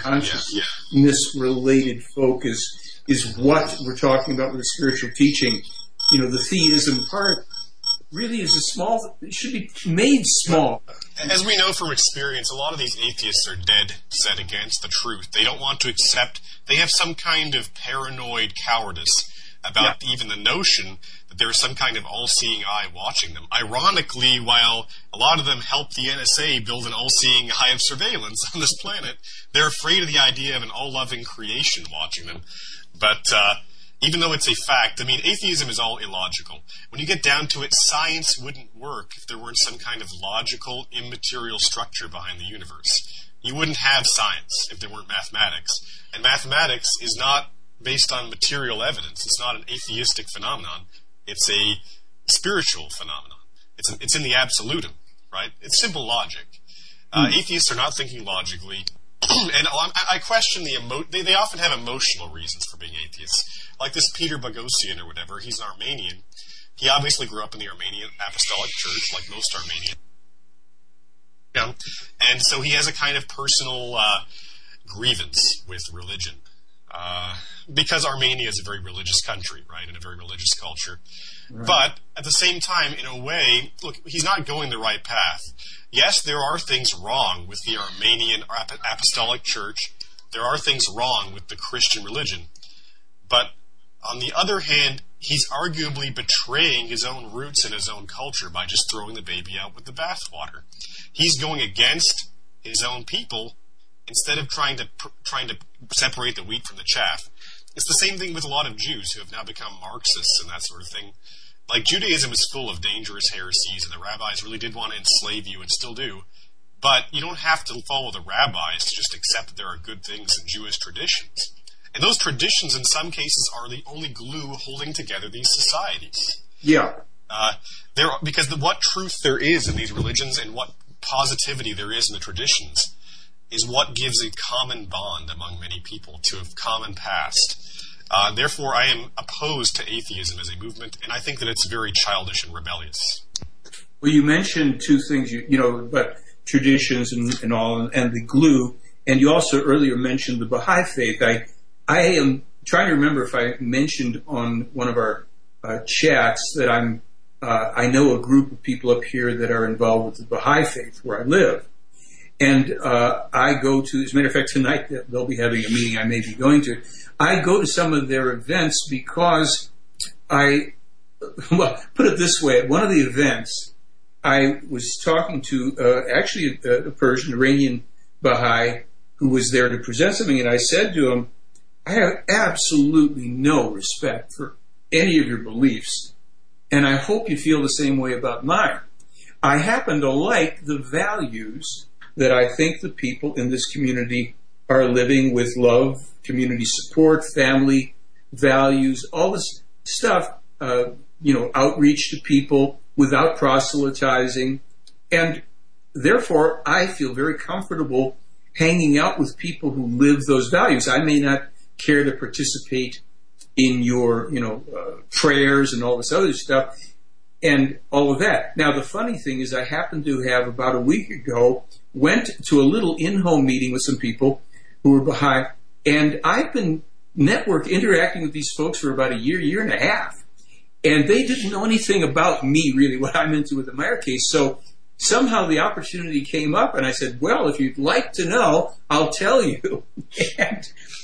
consciousness-related focus is what we're talking about with the spiritual teaching. You know, the theism part really is a small, it should be made small. As we know from experience, a lot of these atheists are dead set against the truth. They don't want to accept, they have some kind of paranoid cowardice about yeah. even the notion that there's some kind of all-seeing eye watching them. Ironically, while a lot of them help the N S A build an all-seeing eye of surveillance on this planet, they're afraid of the idea of an all-loving creation watching them. But uh, even though it's a fact, I mean, atheism is all illogical. When you get down to it, science wouldn't work if there weren't some kind of logical, immaterial structure behind the universe. You wouldn't have science if there weren't mathematics. And mathematics is not based on material evidence. It's not an atheistic phenomenon. It's a spiritual phenomenon. It's, an, it's in the absolutum, right? It's simple logic. Uh, mm. Atheists are not thinking logically. And I, I question the emo- they, they often have emotional reasons for being atheists. Like this Peter Boghossian or whatever, he's an Armenian. He obviously grew up in the Armenian Apostolic Church, like most Armenians. Yeah. And so he has a kind of personal uh, grievance with religion. Uh, because Armenia is a very religious country, right, and a very religious culture. Right. But at the same time, in a way, look, he's not going the right path. Yes, there are things wrong with the Armenian Apostolic Church. There are things wrong with the Christian religion. But on the other hand, he's arguably betraying his own roots and his own culture by just throwing the baby out with the bathwater. He's going against his own people instead of trying to trying to separate the wheat from the chaff. It's the same thing with a lot of Jews who have now become Marxists and that sort of thing. Like, Judaism is full of dangerous heresies, and the rabbis really did want to enslave you and still do. But you don't have to follow the rabbis to just accept that there are good things in Jewish traditions. And those traditions, in some cases, are the only glue holding together these societies. Yeah. Uh, there, because the, what truth there is in these religions and what positivity there is in the traditions is what gives a common bond among many people to a common past. Uh, therefore, I am opposed to atheism as a movement, and I think that it's very childish and rebellious. Well, you mentioned two things, you, you know, but traditions and, and all, and the glue, and you also earlier mentioned the Baha'i faith. I, I am trying to remember if I mentioned on one of our uh, chats that I'm, uh, I know a group of people up here that are involved with the Baha'i faith where I live. And uh, I go to, as a matter of fact, tonight they'll be having a meeting I may be going to. I go to some of their events because I, well, put it this way, at one of the events, I was talking to uh, actually a, a Persian, Iranian Baha'i who was there to present something, and I said to him, I have absolutely no respect for any of your beliefs, and I hope you feel the same way about mine. I happen to like the values that I think the people in this community are living with: love, community support, family values, all this stuff, uh, you know, outreach to people without proselytizing. And therefore, I feel very comfortable hanging out with people who live those values. I may not care to participate in your, you know, uh, prayers and all this other stuff and all of that. Now, the funny thing is I happened to have, about a week ago, went to a little in-home meeting with some people who were Baha'i, and I've been network interacting with these folks for about a year, year and a half. And they didn't know anything about me, really, what I'm into with the Meyer case. So somehow the opportunity came up, and I said, well, if you'd like to know, I'll tell you. and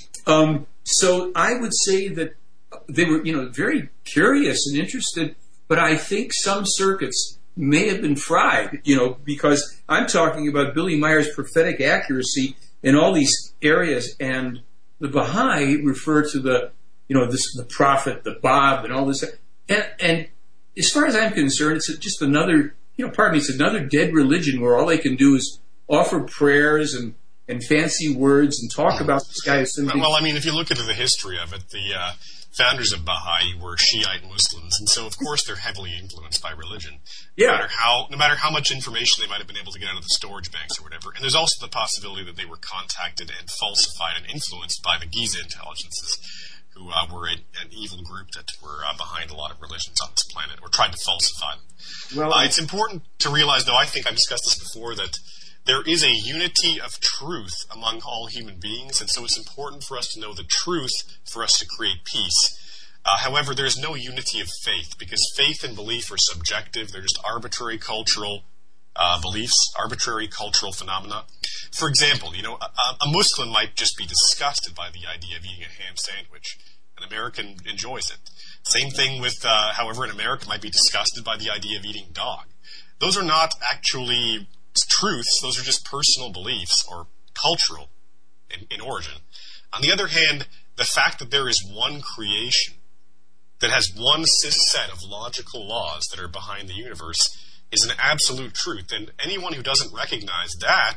um, so I would say that they were, you know, very curious and interested, but I think some circuits may have been fried, you know, because I'm talking about Billy Meyer's prophetic accuracy in all these areas, and the Baha'i refer to the, you know, this the prophet, the Bab, and all this. And, and as far as I'm concerned, it's just another, you know, pardon me, it's another dead religion where all they can do is offer prayers and, and fancy words and talk about the sky as something. Well, I mean, if you look into the history of it, the uh, founders of Baha'i were Shiite Muslims, and so of course they're heavily influenced by religion. Yeah. No matter how, no matter how much information they might have been able to get out of the storage banks or whatever. And there's also the possibility that they were contacted and falsified and influenced by the Giza intelligences, who uh, were a, an evil group that were uh, behind a lot of religions on this planet, or tried to falsify them. Well, uh, it's important to realize, though, I think I've discussed this before, that there is a unity of truth among all human beings, and so it's important for us to know the truth for us to create peace. Uh, however, there is no unity of faith, because faith and belief are subjective. They're just arbitrary cultural uh, beliefs, arbitrary cultural phenomena. For example, you know, a, a Muslim might just be disgusted by the idea of eating a ham sandwich. An American enjoys it. Same thing with, uh, however, an American might be disgusted by the idea of eating dog. Those are not actually truths. Those are just personal beliefs, or cultural in, in origin. On the other hand, the fact that there is one creation that has one set of logical laws that are behind the universe is an absolute truth, and anyone who doesn't recognize that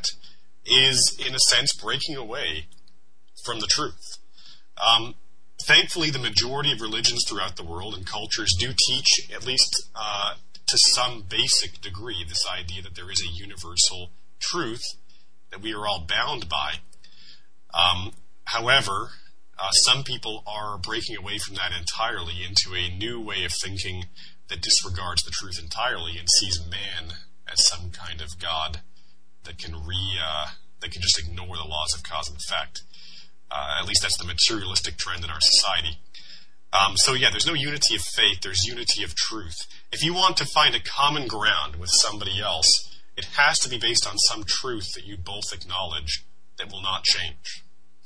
is, in a sense, breaking away from the truth. Um, thankfully, the majority of religions throughout the world and cultures do teach, at least uh, to some basic degree, this idea that there is a universal truth that we are all bound by. Um, however, uh, some people are breaking away from that entirely into a new way of thinking that disregards the truth entirely and sees man as some kind of god that can re uh, that can just ignore the laws of cause and effect. Uh, at least that's the materialistic trend in our society. Um, so yeah, there's no unity of faith, there's unity of truth. If you want to find a common ground with somebody else, it has to be based on some truth that you both acknowledge that will not change.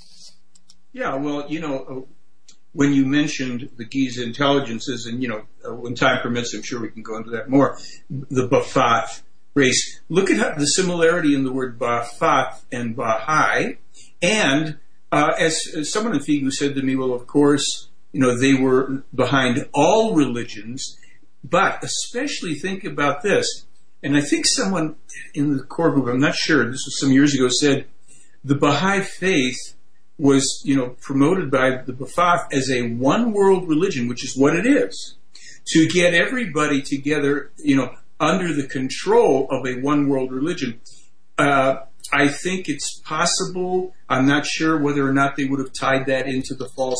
Yeah, well, you know, uh, when you mentioned the Giza intelligences, and, you know, uh, when time permits, I'm sure we can go into that more, the Ba'ath race, look at how, the similarity in the word Ba'ath and Baha'i, and uh, as, as someone in Figu said to me, well, of course, you know, they were behind all religions, but especially think about this, and I think someone in the core group, I'm not sure, this was some years ago, said the Baha'i faith was, you know, promoted by the Ba'ath as a one-world religion, which is what it is, to get everybody together, you know, under the control of a one-world religion. Uh, I think it's possible. I'm not sure whether or not they would have tied that into the false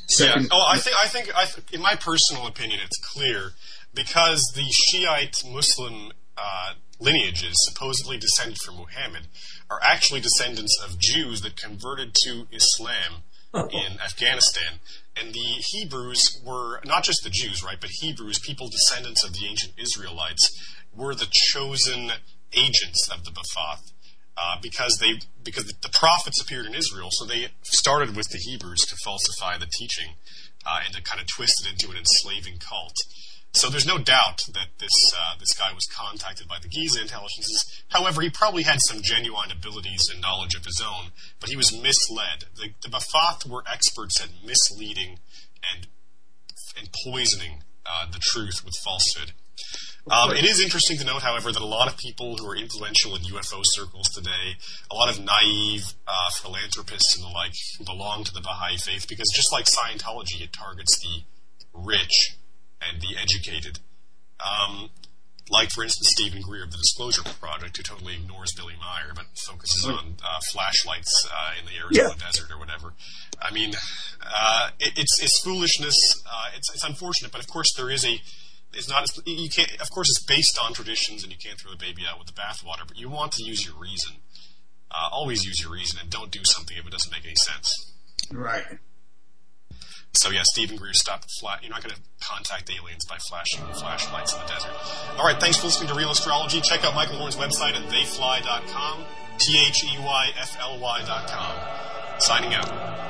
second. Yeah. Oh, I think, I think, I th- in my personal opinion, it's clear because the Shiite Muslim uh, lineages supposedly descended from Muhammad are actually descendants of Jews that converted to Islam oh. in Afghanistan. And the Hebrews were, not just the Jews, right, but Hebrews, people descendants of the ancient Israelites, were the chosen agents of the Ba'ath. Uh, because they, because the, the prophets appeared in Israel, so they started with the Hebrews to falsify the teaching uh, and to kind of twist it into an enslaving cult. So there's no doubt that this uh, this guy was contacted by the Giza intelligences. However, he probably had some genuine abilities and knowledge of his own, but he was misled. The, the Ba'ath were experts at misleading and and poisoning uh, the truth with falsehood. Um, it is interesting to note, however, that a lot of people who are influential in U F O circles today, a lot of naive uh, philanthropists and the like, belong to the Baha'i faith because just like Scientology, it targets the rich and the educated. Um, like, for instance, Stephen Greer of the Disclosure Project, who totally ignores Billy Meyer but focuses on uh, flashlights uh, in the Arizona yeah. desert or whatever. I mean, uh, it, it's it's foolishness. Uh, it's it's unfortunate, but of course there is a. It's not. You can't. Of course, it's based on traditions, and you can't throw the baby out with the bathwater. But you want to use your reason. Uh, always use your reason, and don't do something if it doesn't make any sense. Right. So yeah, Stephen Greer, stop the flat. You're not going to contact aliens by flashing flashlights in the desert. All right, thanks for listening to Real Astrology. Check out Michael Horn's website at they fly dot com, T H E Y F L Y dot com. Signing out.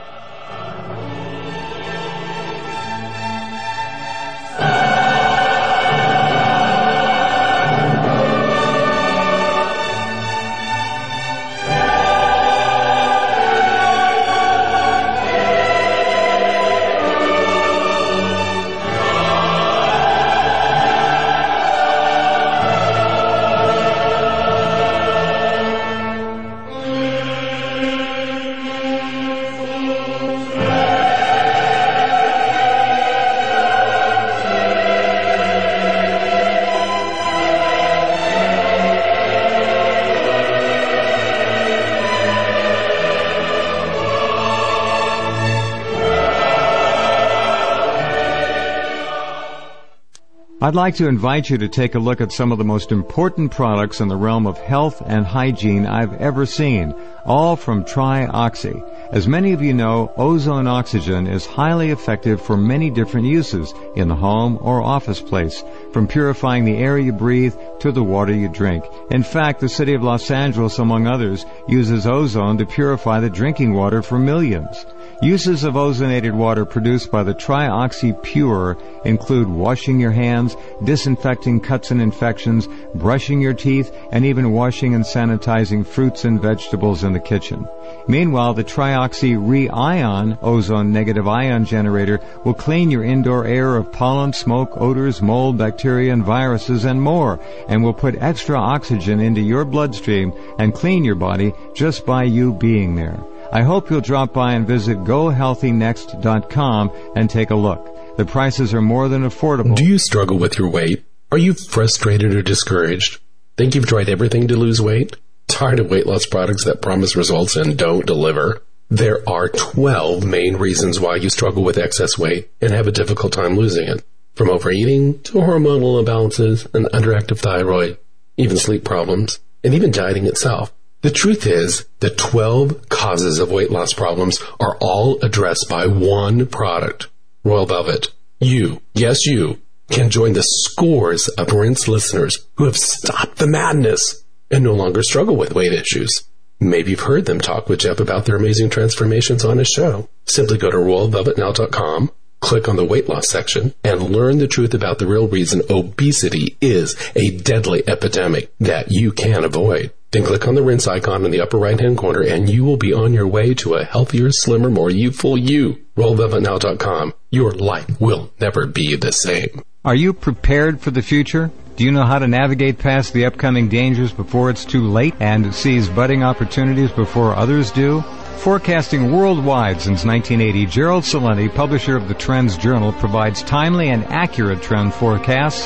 I'd like to invite you to take a look at some of the most important products in the realm of health and hygiene I've ever seen, all from TriOxy. As many of you know, ozone oxygen is highly effective for many different uses in the home or office place, from purifying the air you breathe to the water you drink. In fact, the city of Los Angeles, among others, uses ozone to purify the drinking water for millions. Uses of ozonated water produced by the TriOxy Pure include washing your hands, disinfecting cuts and infections, brushing your teeth, and even washing and sanitizing fruits and vegetables in the kitchen. Meanwhile, the TriOxy Re-Ion ozone negative ion generator will clean your indoor air of pollen, smoke, odors, mold, bacteria, and viruses, and more, and will put extra oxygen into your bloodstream and clean your body just by you being there. I hope you'll drop by and visit go healthy next dot com and take a look. The prices are more than affordable. Do you struggle with your weight? Are you frustrated or discouraged? Think you've tried everything to lose weight? Tired of weight loss products that promise results and don't deliver? There are twelve main reasons why you struggle with excess weight and have a difficult time losing it. From overeating to hormonal imbalances, an underactive thyroid, even sleep problems, and even dieting itself. The truth is, the twelve causes of weight loss problems are all addressed by one product, Royal Velvet. You, yes you, can join the scores of Rinse listeners who have stopped the madness and no longer struggle with weight issues. Maybe you've heard them talk with Jeff about their amazing transformations on his show. Simply go to royal velvet now dot com, click on the weight loss section, and learn the truth about the real reason obesity is a deadly epidemic that you can avoid. Then click on the Rinse icon in the upper right-hand corner, and you will be on your way to a healthier, slimmer, more youthful you. royal velvet now dot com. Your life will never be the same. Are you prepared for the future? Do you know how to navigate past the upcoming dangers before it's too late and seize budding opportunities before others do? Forecasting worldwide since nineteen eighty, Gerald Salenti, publisher of the Trends Journal, provides timely and accurate trend forecasts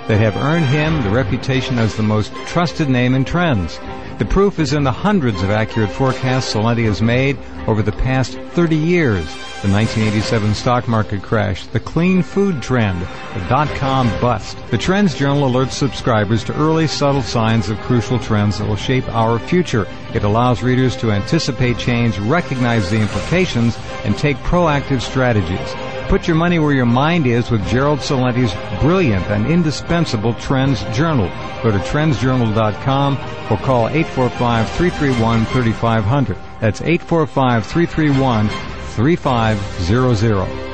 that have earned him the reputation as the most trusted name in trends. The proof is in the hundreds of accurate forecasts Celente has made over the past thirty years. The nineteen eighty-seven stock market crash, the clean food trend, the dot-com bust. The Trends Journal alerts subscribers to early subtle signs of crucial trends that will shape our future. It allows readers to anticipate change, recognize the implications, and take proactive strategies. Put your money where your mind is with Gerald Celente's brilliant and indispensable Trends Journal. Go to trends journal dot com or call eight four five, three three one, three five zero zero. That's eight four five, three three one, three five zero zero.